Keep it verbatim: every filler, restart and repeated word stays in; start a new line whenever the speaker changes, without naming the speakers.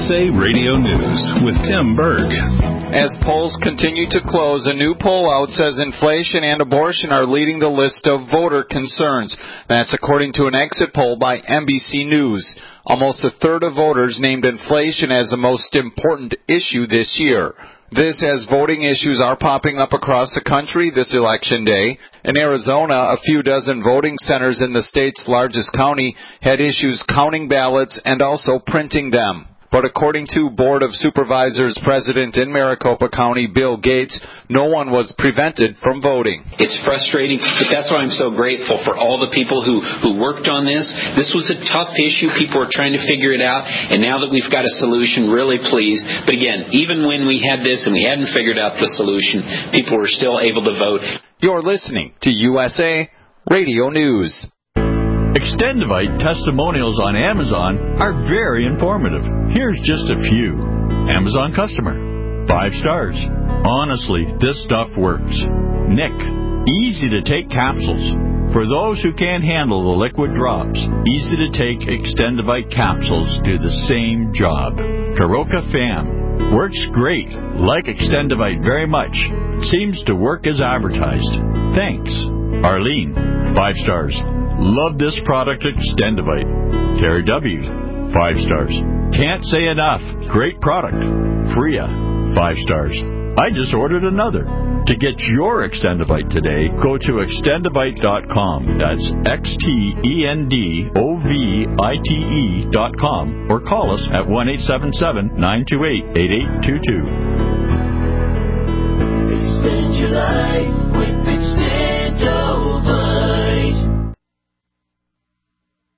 S A Radio News with Tim Berg.
As polls continue to close, a new poll out says inflation and abortion are leading the list of voter concerns. That's according to an exit poll by N B C News. Almost a third of voters named inflation as the most important issue this year. This as voting issues are popping up across the country this election day. In Arizona, a few dozen voting centers in the state's largest county had issues counting ballots and also printing them. But according to Board of Supervisors President in Maricopa County, Bill Gates, no one was prevented from voting.
It's frustrating, but that's why I'm so grateful for all the people who, who worked on this. This was a tough issue. People were trying to figure it out, and now that we've got a solution, really pleased. But again, even when we had this and we hadn't figured out the solution, people were still able to vote.
You're listening to U S A Radio News.
Extendivite testimonials on Amazon are very informative. Here's just a few. Amazon customer. Five stars. Honestly, this stuff works. Nick. Easy to take capsules. For those who can't handle the liquid drops, easy to take Extendivite capsules do the same job. Karoka Fam. Works great. Like Extendivite very much. Seems to work as advertised. Thanks. Arlene. Five stars. Love this product, Extendivite. Terry W. Five stars. Can't say enough. Great product. Freya. Five stars. I just ordered another. To get your Extendivite today, go to extendivite dot com. That's X T E N D O V I T E dot com. Or call us at one eight seven seven, nine two eight, eight eight two two.
Extend your life with